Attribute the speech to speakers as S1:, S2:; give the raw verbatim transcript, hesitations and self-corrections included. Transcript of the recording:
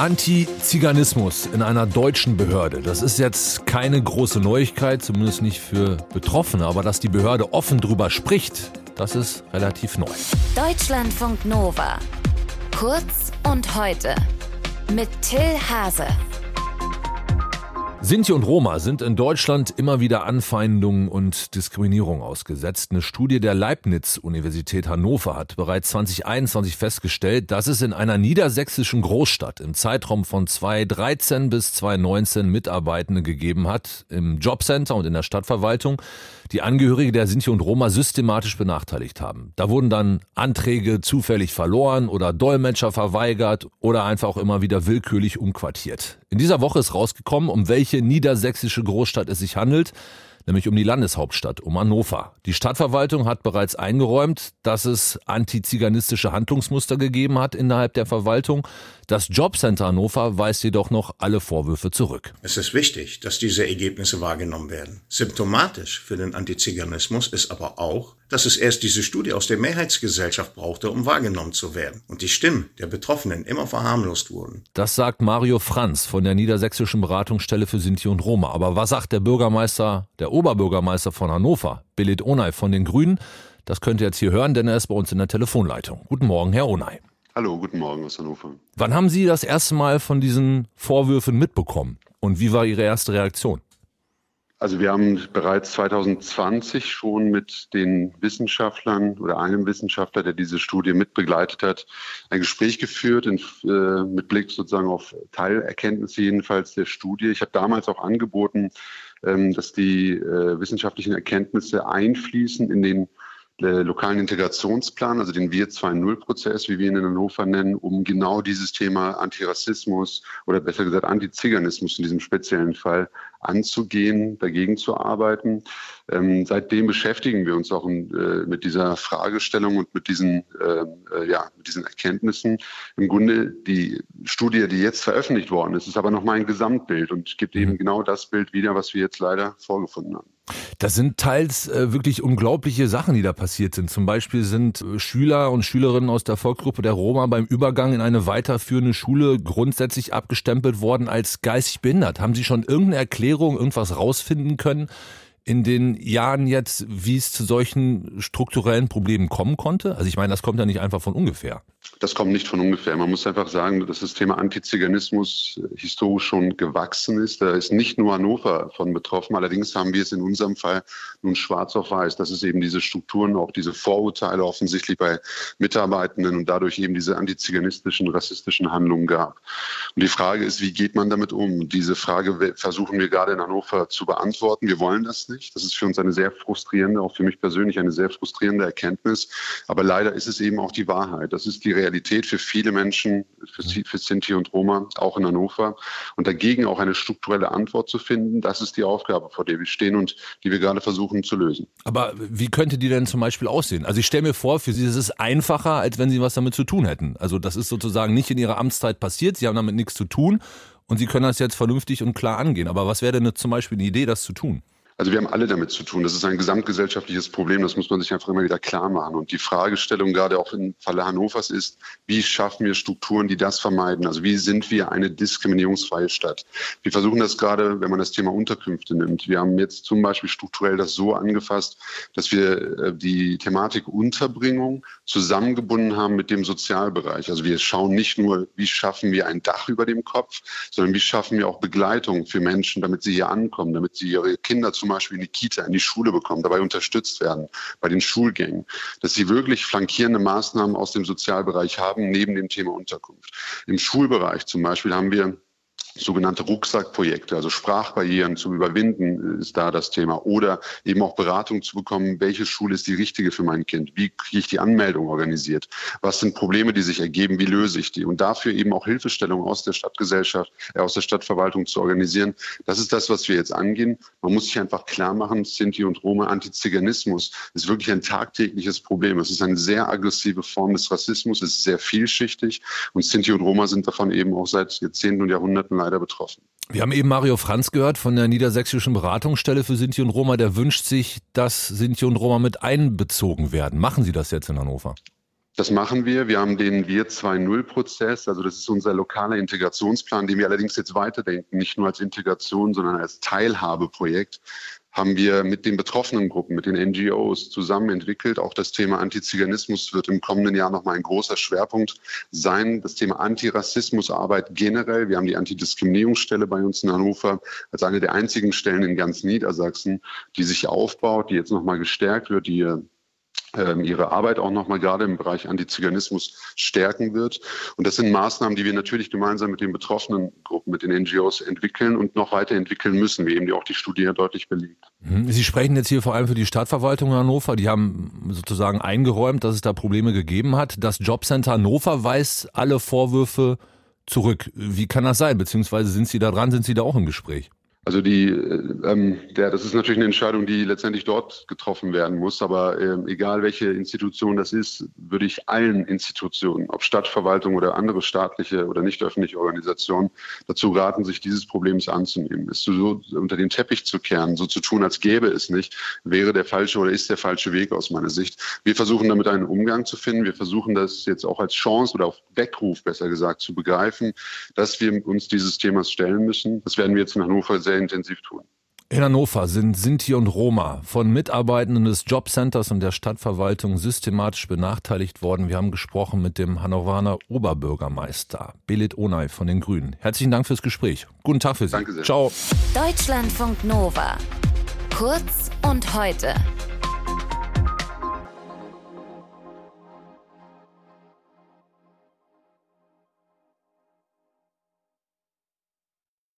S1: Antiziganismus in einer deutschen Behörde. Das ist jetzt keine große Neuigkeit, zumindest nicht für Betroffene. Aber dass die Behörde offen drüber spricht, das ist relativ neu.
S2: Deutschlandfunk Nova. Kurz und heute. Mit Till Hase.
S1: Sinti und Roma sind in Deutschland immer wieder Anfeindungen und Diskriminierung ausgesetzt. Eine Studie der Leibniz-Universität Hannover hat bereits zwanzig einundzwanzig festgestellt, dass es in einer niedersächsischen Großstadt im Zeitraum von zweitausenddreizehn bis zweitausendneunzehn Mitarbeitende gegeben hat, im Jobcenter und in der Stadtverwaltung, die Angehörige der Sinti und Roma systematisch benachteiligt haben. Da wurden dann Anträge zufällig verloren oder Dolmetscher verweigert oder einfach auch immer wieder willkürlich umquartiert. In dieser Woche ist rausgekommen, um welche niedersächsische Großstadt es sich handelt, nämlich um die Landeshauptstadt, um Hannover. Die Stadtverwaltung hat bereits eingeräumt, dass es antiziganistische Handlungsmuster gegeben hat innerhalb der Verwaltung. Das Jobcenter Hannover weist jedoch noch alle Vorwürfe zurück.
S3: Es ist wichtig, dass diese Ergebnisse wahrgenommen werden. Symptomatisch für den Antiziganismus ist aber auch, dass es erst diese Studie aus der Mehrheitsgesellschaft brauchte, um wahrgenommen zu werden. Und die Stimmen der Betroffenen immer verharmlost wurden.
S1: Das sagt Mario Franz von der Niedersächsischen Beratungsstelle für Sinti und Roma. Aber was sagt der Bürgermeister, der Oberbürgermeister von Hannover, Belit Onay von den Grünen? Das könnt ihr jetzt hier hören, denn er ist bei uns in der Telefonleitung. Guten Morgen, Herr Onay.
S4: Hallo, guten Morgen aus Hannover.
S1: Wann haben Sie das erste Mal von diesen Vorwürfen mitbekommen? Und wie war Ihre erste Reaktion?
S4: Also wir haben bereits zweitausendzwanzig schon mit den Wissenschaftlern oder einem Wissenschaftler, der diese Studie mitbegleitet hat, ein Gespräch geführt in, äh, mit Blick sozusagen auf Teilerkenntnisse jedenfalls der Studie. Ich habe damals auch angeboten, ähm, dass die äh, wissenschaftlichen Erkenntnisse einfließen in den äh, lokalen Integrationsplan, also den Wir zwei Punkt null-Prozess, wie wir ihn in Hannover nennen, um genau dieses Thema Antirassismus oder besser gesagt Antiziganismus in diesem speziellen Fall anzugehen, dagegen zu arbeiten. Ähm, seitdem beschäftigen wir uns auch äh, mit dieser Fragestellung und mit diesen, äh, ja, mit diesen Erkenntnissen. Im Grunde die Studie, die jetzt veröffentlicht worden ist, ist aber nochmal ein Gesamtbild und gibt eben genau das Bild wieder, was wir jetzt leider vorgefunden haben.
S1: Das sind teils äh, wirklich unglaubliche Sachen, die da passiert sind. Zum Beispiel sind äh, Schüler und Schülerinnen aus der Volksgruppe der Roma beim Übergang in eine weiterführende Schule grundsätzlich abgestempelt worden als geistig behindert. Haben Sie schon irgendeine Erklärung, irgendwas rausfinden können in den Jahren jetzt, wie es zu solchen strukturellen Problemen kommen konnte? Also ich meine, das kommt ja nicht einfach von ungefähr.
S4: Das kommt nicht von ungefähr. Man muss einfach sagen, dass das Thema Antiziganismus historisch schon gewachsen ist. Da ist nicht nur Hannover von betroffen. Allerdings haben wir es in unserem Fall nun schwarz auf weiß, dass es eben diese Strukturen, auch diese Vorurteile offensichtlich bei Mitarbeitenden und dadurch eben diese antiziganistischen, rassistischen Handlungen gab. Und die Frage ist, wie geht man damit um? Diese Frage versuchen wir gerade in Hannover zu beantworten. Wir wollen das nicht. Das ist für uns eine sehr frustrierende, auch für mich persönlich eine sehr frustrierende Erkenntnis. Aber leider ist es eben auch die Wahrheit. Das ist die Realität für viele Menschen, für, für Sinti und Roma, auch in Hannover. Und dagegen auch eine strukturelle Antwort zu finden, das ist die Aufgabe, vor der wir stehen und die wir gerade versuchen zu lösen.
S1: Aber wie könnte die denn zum Beispiel aussehen? Also ich stelle mir vor, für Sie ist es einfacher, als wenn Sie was damit zu tun hätten. Also das ist sozusagen nicht in Ihrer Amtszeit passiert, Sie haben damit nichts zu tun und Sie können das jetzt vernünftig und klar angehen. Aber was wäre denn zum Beispiel eine Idee, das zu tun?
S4: Also wir haben alle damit zu tun. Das ist ein gesamtgesellschaftliches Problem. Das muss man sich einfach immer wieder klar machen. Und die Fragestellung gerade auch im Falle Hannovers ist, wie schaffen wir Strukturen, die das vermeiden? Also wie sind wir eine diskriminierungsfreie Stadt? Wir versuchen das gerade, wenn man das Thema Unterkünfte nimmt. Wir haben jetzt zum Beispiel strukturell das so angefasst, dass wir die Thematik Unterbringung zusammengebunden haben mit dem Sozialbereich. Also wir schauen nicht nur, wie schaffen wir ein Dach über dem Kopf, sondern wie schaffen wir auch Begleitung für Menschen, damit sie hier ankommen, damit sie ihre Kinder zum Beispiel in die Kita, in die Schule bekommen, dabei unterstützt werden bei den Schulgängen, dass sie wirklich flankierende Maßnahmen aus dem Sozialbereich haben, neben dem Thema Unterkunft. Im Schulbereich zum Beispiel haben wir sogenannte Rucksackprojekte, also Sprachbarrieren zu überwinden, ist da das Thema. Oder eben auch Beratung zu bekommen, welche Schule ist die richtige für mein Kind? Wie kriege ich die Anmeldung organisiert? Was sind Probleme, die sich ergeben? Wie löse ich die? Und dafür eben auch Hilfestellung aus der Stadtgesellschaft, äh, aus der Stadtverwaltung zu organisieren. Das ist das, was wir jetzt angehen. Man muss sich einfach klar machen, Sinti und Roma, Antiziganismus ist wirklich ein tagtägliches Problem. Es ist eine sehr aggressive Form des Rassismus, es ist sehr vielschichtig und Sinti und Roma sind davon eben auch seit Jahrzehnten und Jahrhunderten leider betroffen.
S1: Wir haben eben Mario Franz gehört von der Niedersächsischen Beratungsstelle für Sinti und Roma. Der wünscht sich, dass Sinti und Roma mit einbezogen werden. Machen Sie das jetzt in Hannover?
S4: Das machen wir. Wir haben den Wir zwei Punkt null-Prozess, also das ist unser lokaler Integrationsplan, den wir allerdings jetzt weiterdenken, nicht nur als Integration, sondern als Teilhabeprojekt, haben wir mit den betroffenen Gruppen, mit den N G Os zusammen entwickelt. Auch das Thema Antiziganismus wird im kommenden Jahr nochmal ein großer Schwerpunkt sein. Das Thema Antirassismusarbeit generell. Wir haben die Antidiskriminierungsstelle bei uns in Hannover als eine der einzigen Stellen in ganz Niedersachsen, die sich aufbaut, die jetzt nochmal gestärkt wird, die ihre Arbeit auch nochmal gerade im Bereich Antiziganismus stärken wird. Und das sind Maßnahmen, die wir natürlich gemeinsam mit den betroffenen Gruppen, mit den N G Os entwickeln und noch weiterentwickeln müssen, wie eben auch die Studie ja deutlich belegt.
S1: Sie sprechen jetzt hier vor allem für die Stadtverwaltung in Hannover. Die haben sozusagen eingeräumt, dass es da Probleme gegeben hat. Das Jobcenter Hannover weist alle Vorwürfe zurück. Wie kann das sein? Beziehungsweise sind Sie da dran, sind Sie da auch im Gespräch?
S4: Also die, ähm, der, das ist natürlich eine Entscheidung, die letztendlich dort getroffen werden muss. Aber ähm, egal welche Institution das ist, würde ich allen Institutionen, ob Stadtverwaltung oder andere staatliche oder nicht öffentliche Organisationen, dazu raten, sich dieses Problems anzunehmen. Es so unter den Teppich zu kehren, so zu tun, als gäbe es nicht, wäre der falsche oder ist der falsche Weg aus meiner Sicht. Wir versuchen damit einen Umgang zu finden. Wir versuchen das jetzt auch als Chance oder auf Weckruf, besser gesagt, zu begreifen, dass wir uns dieses Themas stellen müssen. Das werden wir jetzt in Hannover sehr intensiv tun.
S1: In Hannover sind Sinti und Roma von Mitarbeitenden des Jobcenters und der Stadtverwaltung systematisch benachteiligt worden. Wir haben gesprochen mit dem Hannoveraner Oberbürgermeister Belit Onay von den Grünen. Herzlichen Dank fürs Gespräch. Guten Tag für Sie.
S4: Danke sehr.
S1: Ciao.
S2: Deutschlandfunk Nova. Kurz und heute.